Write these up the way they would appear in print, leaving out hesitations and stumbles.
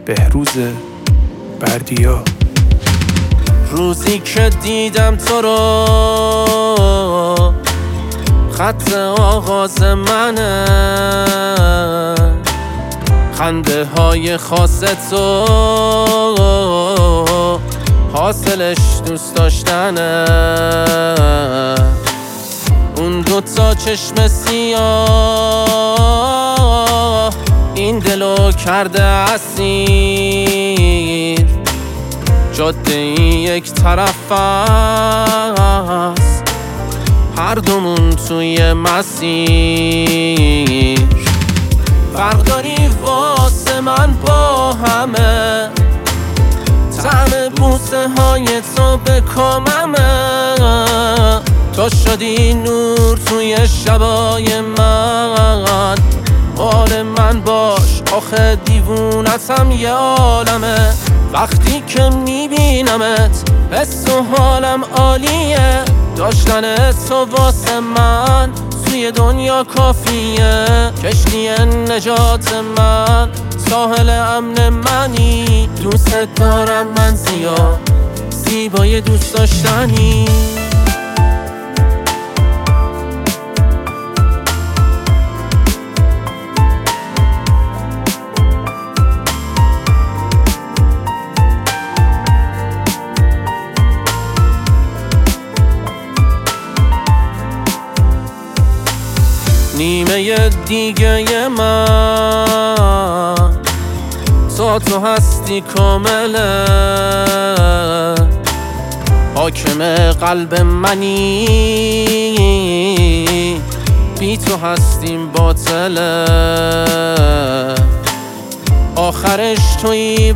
بهروز بردیا. روزی که دیدم تو رو خط آغاز منه، خنده های خاص تو حاصلش دوست داشتنه. اون دوتا چشم سیاه این دلو کرده اسیر، جاده یک طرف است هر دومون توی مسیر. فرق داری واسه من با همه، طعم بوسه های تو به کاممه. تو شدی نور توی شبای من، حال من باش آخه دیوونتم یه عالمه. وقتی که میبینمت حس و حالم عالیه، داشتن تو واسه من توی دنیا کافیه. کشتی نجات من ساحل امن منی، دوست دارم من زیاد زیبای دوست داشتنی. نیمه دیگه من تو هستی کامله، حاکم قلب منی، بی تو هستیم باطله. آخرش توی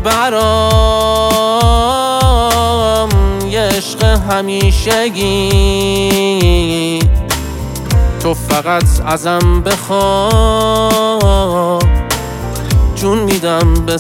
برام یه عشق همیشگی، تو فقط ازم بخوا جون میدم به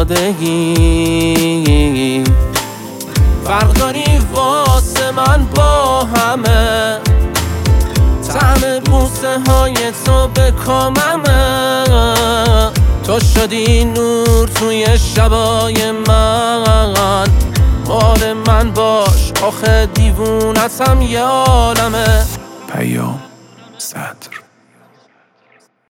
سادگی. فرق داری واسه من با همه، طعم بوسه های تو به کاممه. تو شدی نور توی شبای من، حال من باش آخه دیوونتم یه عالمه. پیام صدر.